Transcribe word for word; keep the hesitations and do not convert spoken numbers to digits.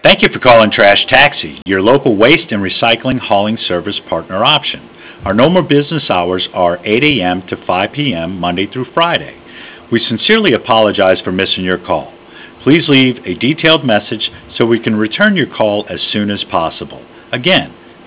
Thank you for calling Trash Taxi, your local waste and recycling hauling service partner option. Our normal business hours are eight a m to five p m Monday through Friday. We sincerely apologize for missing your call. Please leave a detailed message so we can return your call as soon as possible. Again,